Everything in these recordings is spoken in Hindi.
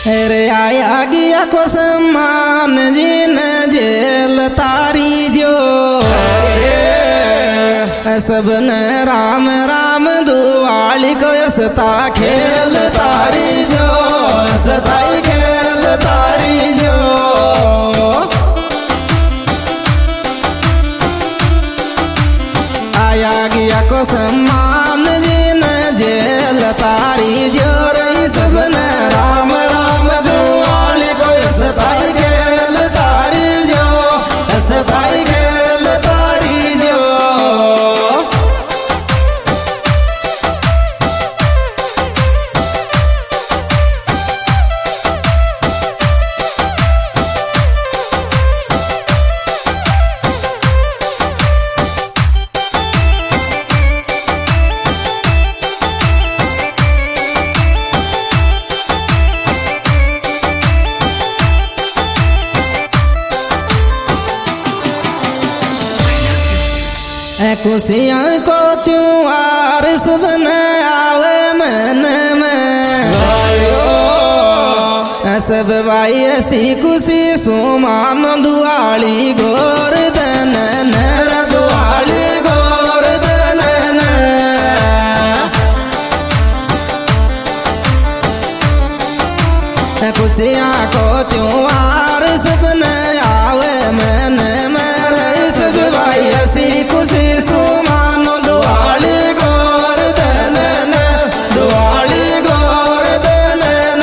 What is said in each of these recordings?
अरे आया गया को सम्मान जिन जेल तारी जो सबन राम राम दुआली को सता खेल तारी जो सताई खेल तारी जो आया गया को सम्मान जिन जेल तारी जो रही सबन राम राम दुआली को सताई खेल तारी जो सताई खेल तारी जो खुशियाँ को त्योहार सब न आवे मन में सब भाई ऐसी खुशी सुमान दुआली गोरधन नर दुआली गोरधन खुशियाँ को त्योहार सब न आवे मन में सब भाई ऐसी खुशी सुमान दुआली गोरधन दुआली गोरधन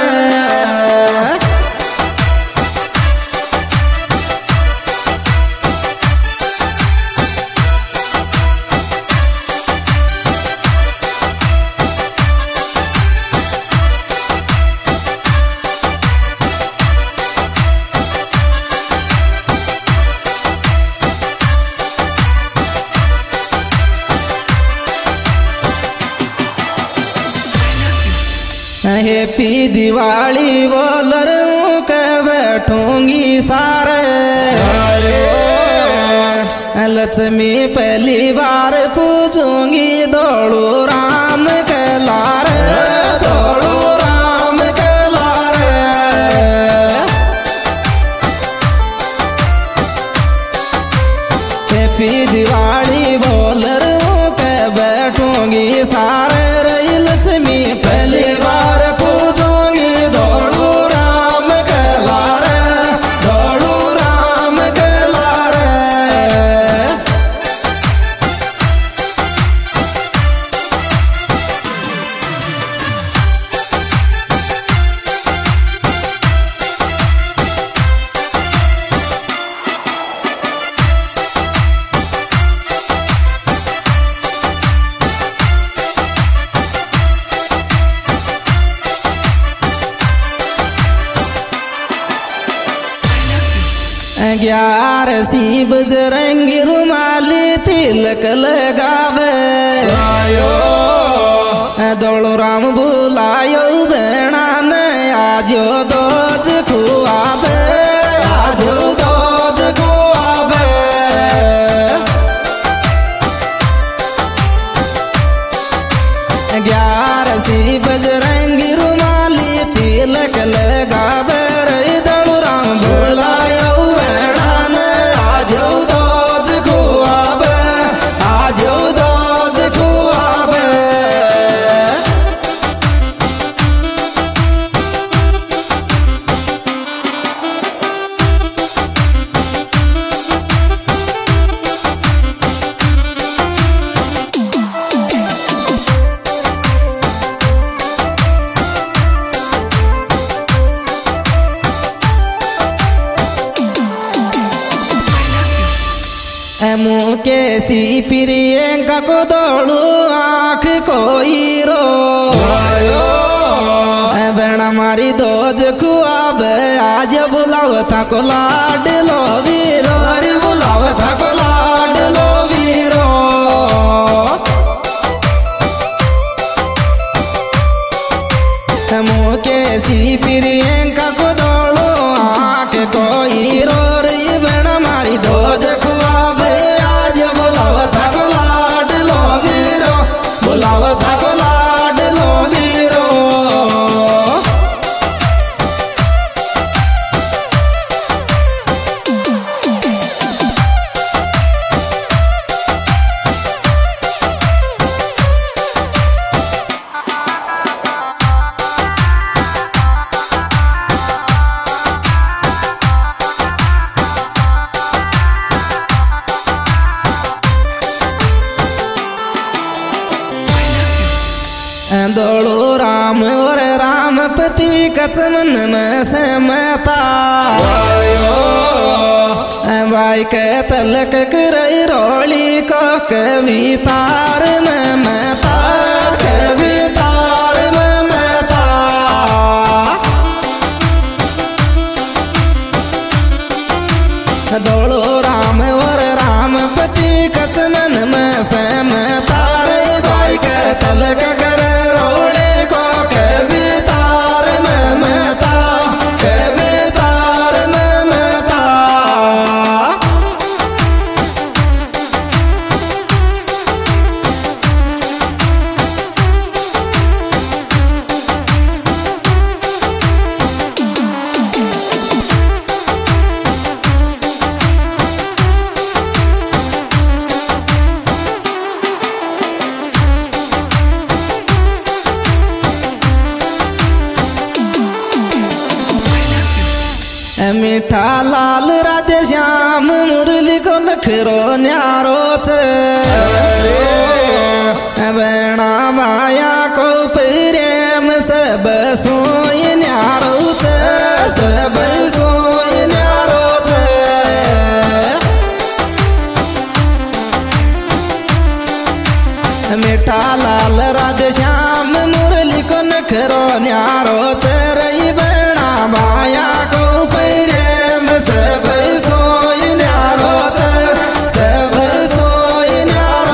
हैप्पी दिवाली बोलर के बैठूंगी सारे लक्ष्मी पहली बार पूजूंगी दौड़ू राम के लारे दौड़ू राम के लारे हैप्पी दिवाली बोलर के बैठूंगी सारे रही लक्ष्मी पहली बार पूजूंगी दौड़ू राम के लारे दौड़ू राम के लारे ग्यारसी बजरंगी रुमाली तिलक लगावे दौड़ो राम बुलायो बेड़ा ने आजो दोज खुआवे आजो दोज खुआवे ग्यारसी बजरंगी रुमाली तिलक लगावे दौड़ो राम बुलायो मुके सी प्रियंका को दौड़ू आँख कोई रो बेड़ा मारी दोज खुआब आज बुलावता को लाड लो वीरो अरे बुलावता को लाड लो वीरो मुके सी प्रियंका को दौड़ू आँख कोई रो रही बेड़ा मारी दोज खुआब आज बुलावता को लाड लो वीरो बुलावता को लाड लो वीरो कचमन में समता भाई के तलक करई रोली को कवितार में मता कवितार में मता दौड़ो राम और राम पति कचमन में समता भाई के तलक कर रोली को कवितार में मता कवितार में मता मीठा लाल राधे श्याम मुरली को नखरो न्यारो बेणा माया को प्रेम सब सोई न्यारो सब सोई न्यारो मीठा लाल राधे श्याम मुरली को नखरो न्यारो रही बेणा माया को प्रेम सब सोई न्यारो सब सोई न्यारो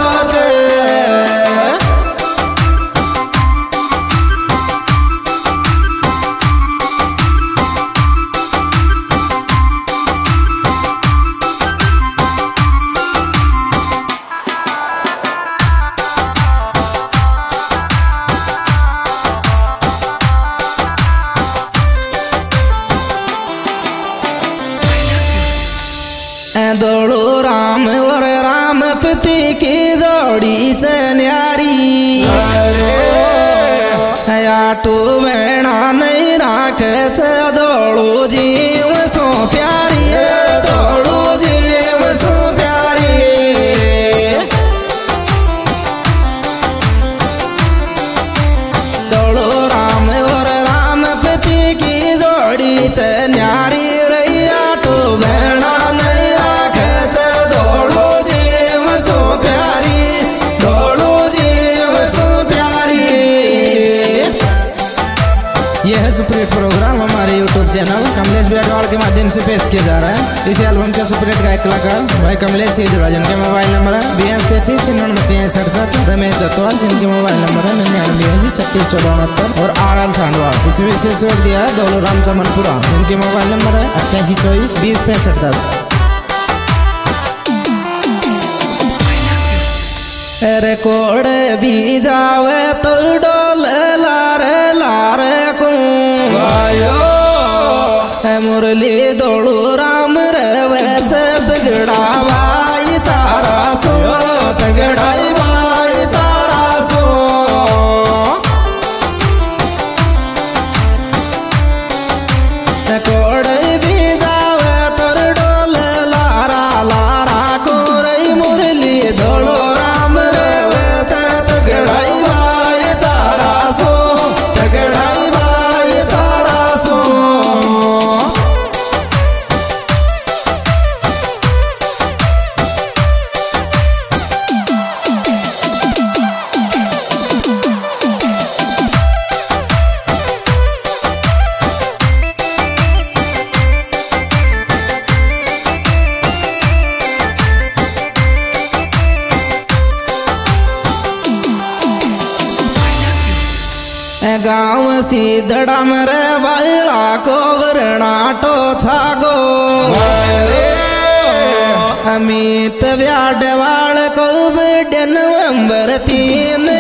दौड़ो राम और राम पति की जोड़ी न्यारी आटो बेणा नहीं राख दौड़ो जीव सो प्यारी दौड़ो जीव सो प्यारी दौड़ो राम और राम पति की जोड़ी न्यारी रही आटो बेणा यह सुपरहिट प्रोग्राम हमारे YouTube चैनल कमलेश बेटवाल के माध्यम से पेश किया जा रहा है। इस एल्बम के सुपरहिट गायक कलाकार भाई कमलेश हिजड़ा जिनके मोबाइल नंबर है 8233 रमेश दत्तवाल जिनके मोबाइल नंबर है 9986 और RL सांडवाल। इसे विशेष जोड़ दिया है दौलो राम चमनपुरा जिनके मोबाइल नंबर है 8824 20 65 10। रिकॉर्ड भी जावे तो डोल लारे लारे को मुरली दौड़ो राम रवे तगड़ा भाई चारा सो तगड़ाई भाई चारा सो रिकॉर्ड भी जावे तो डोल लारा लारा को रही मुरली दौड़ो गाँव सीधड़ा मरे बाला को वरणाटो छागो अमित व्याडवाल को 2 नवंबर 3